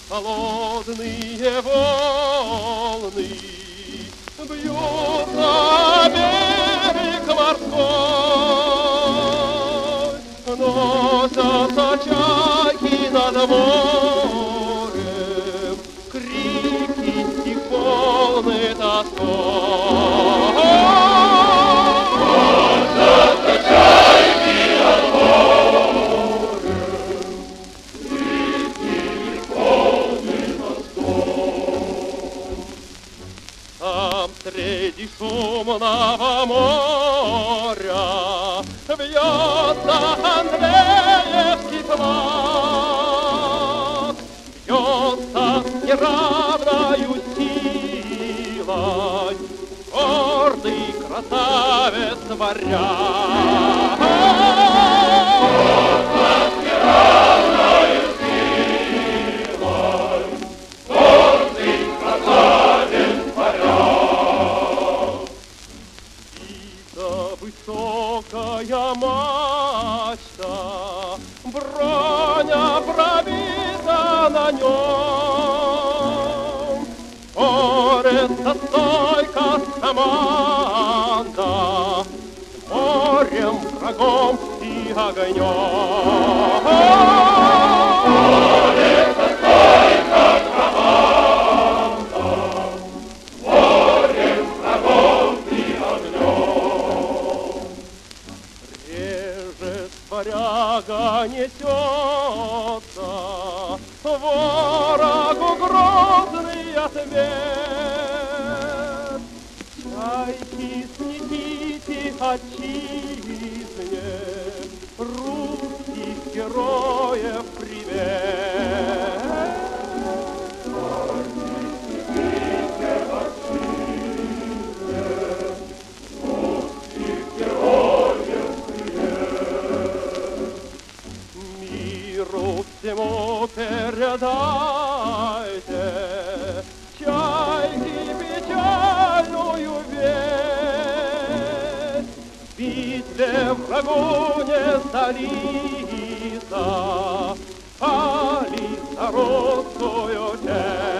Холодные волны бьются о берег морской, носятся чайки над морем, крики их полны тоской. Носятся чайки над морем, крики их полны тоской. Там среди шумного моря бьется Андреевский флаг, бьется неравною силой гордый красавец варяг. Бьется неравною силой гордый красавец варяг. И-то высокая мачта, броня пробита на нем, борется стойко команда с морем, врагом и огнем. Борется стойко команда с морем, врагом и огнем. Режет варяга, несется ворогу грозный ответ. Чайки, снесите отчизне русских героев привет. Чайки, снесите отчизне русских героев привет. Миру всему передайте чайки печальную весть. В битве врагу не сдались, а за русскую честь.